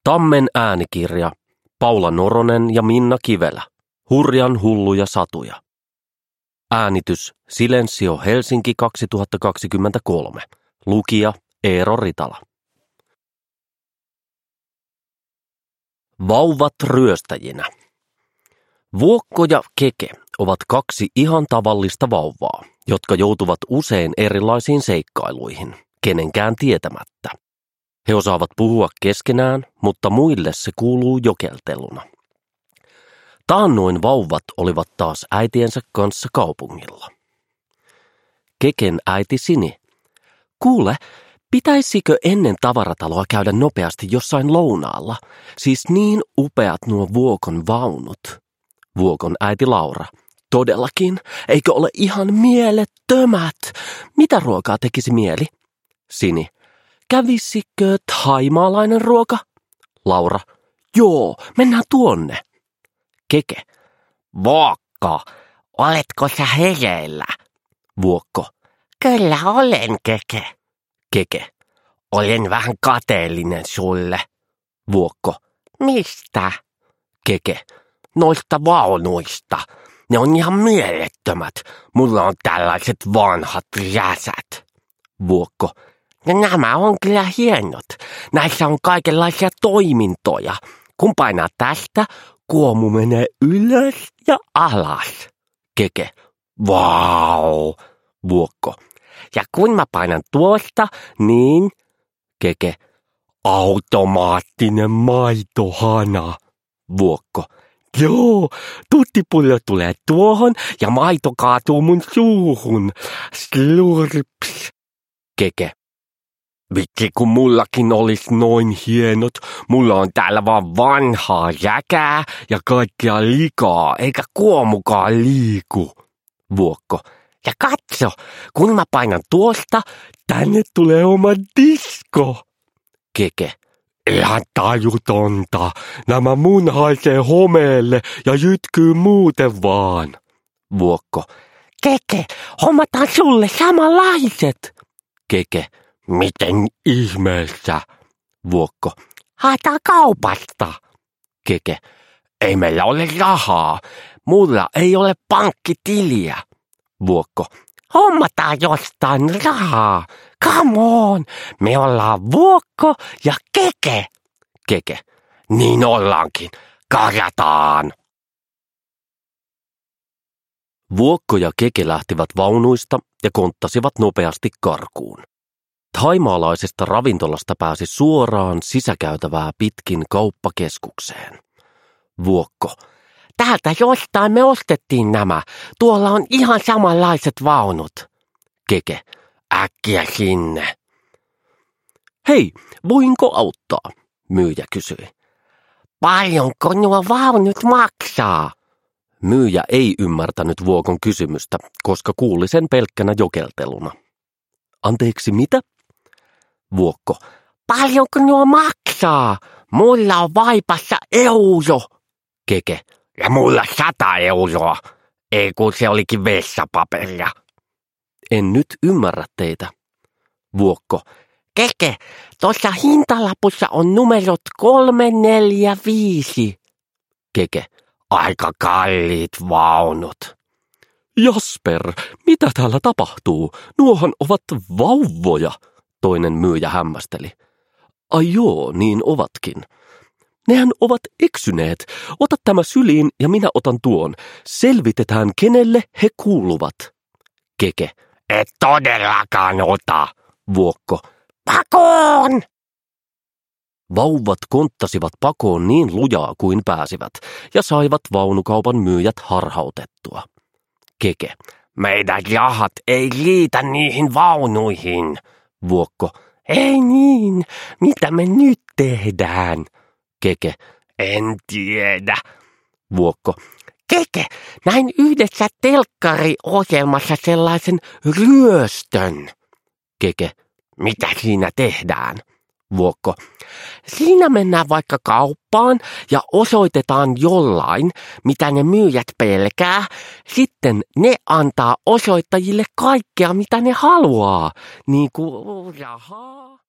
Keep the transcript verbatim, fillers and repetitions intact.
Tammen äänikirja, Paula Noronen ja Minna Kivelä, Hurjan hulluja satuja. Äänitys Silensio Helsinki kaksituhattakaksikymmentäkolme. Lukija Eero Ritala. Vauvat ryöstäjinä. Vuokko ja Keke ovat kaksi ihan tavallista vauvaa, jotka joutuvat usein erilaisiin seikkailuihin, kenenkään tietämättä. He osaavat puhua keskenään, mutta muille se kuuluu jokelteluna. Taannoin vauvat olivat taas äitiensä kanssa kaupungilla. Keken äiti Sini. Kuule, pitäisikö ennen tavarataloa käydä nopeasti jossain lounaalla? Siis niin upeat nuo Vuokon vaunut. Vuokon äiti Laura. Todellakin, eikö ole ihan mielettömät? Mitä ruokaa tekisi mieli? Sini. Kävisikö thaimaalainen ruoka? Laura. Joo, mennään tuonne. Keke. Vuokko, oletko sä hereillä? Vuokko. Kyllä olen, Keke. Keke. Olen vähän kateellinen sulle. Vuokko. Mistä? Keke. Noista vaunuista. Ne on ihan mielettömät. Mulla on tällaiset vanhat räsät. Vuokko. Ja nämä on kyllä hienot. Näissä on kaikenlaisia toimintoja. Kun painaa tästä, kuomu menee ylös ja alas. Keke. Vau. Vuokko. Ja kun mä painan tuosta, niin... Keke. Automaattinen maitohana. Vuokko. Joo, tuttipullo tulee tuohon ja maito kaatuu mun suuhun. Slurps. Keke. Vitsi, kun mullakin olisi noin hienot. Mulla on täällä vaan vanhaa jäkää ja kaikkea likaa, eikä kuomukaan liiku. Vuokko. Ja katso, kun mä painan tuosta, tänne tulee oma disko. Keke. Ihan tajutonta. Nämä mun haisee homeelle ja jytkyy muuten vaan. Vuokko. Keke, hommataan sulle samanlaiset. Keke. Miten ihmeessä? Vuokko. Haetaan kaupasta. Keke. Ei meillä ole rahaa. Mulla ei ole pankkitiliä. Vuokko. Hommataan jostain rahaa. Come on. Me ollaan Vuokko ja Keke. Keke. Niin ollaankin. Karataan. Vuokko ja Keke lähtivät vaunuista ja konttasivat nopeasti karkuun. Thaimaalaisesta ravintolasta pääsi suoraan sisäkäytävää pitkin kauppakeskukseen. Vuokko. Täältä jostain me ostettiin nämä. Tuolla on ihan samanlaiset vaunut. Keke. Äkkiä sinne. Hei, voinko auttaa? Myyjä kysyi. Paljonko nuo vaunut maksaa? Myyjä ei ymmärtänyt Vuokon kysymystä, koska kuuli sen pelkkänä jokelteluna. Anteeksi, mitä? Vuokko. Paljonko nuo maksaa? Mulla on vaipassa euro. Keke. Ja mulla sata euroa. Ei kun se olikin vessapaperia. En nyt ymmärrä teitä. Vuokko. Keke, tuossa hintalapussa on numerot kolme, neljä, viisi. Keke. Aika kalliit vaunut. Jasper, mitä täällä tapahtuu? Nuohan ovat vauvoja, toinen myyjä hämmästeli. Ai joo, niin ovatkin. Nehän ovat eksyneet. Ota tämä syliin ja minä otan tuon. Selvitetään, kenelle he kuuluvat. Keke. Et todellakaan ota. Vuokko. Pakoon! Vauvat konttasivat pakoon niin lujaa kuin pääsivät ja saivat vaunukaupan myyjät harhautettua. Keke. Meidän rahat ei riitä niihin vaunuihin. Vuokko. Ei niin. Mitä me nyt tehdään? Keke. En tiedä. Vuokko. Keke, näin yhdessä telkkariohjelmassa sellaisen ryöstön. Keke. Mitä siinä tehdään? Vuokko. Siinä mennään vaikka kauppaan ja osoitetaan jollain, mitä ne myyjät pelkää. Sitten ne antaa osoittajille kaikkea, mitä ne haluaa. Niin kuin rahaa.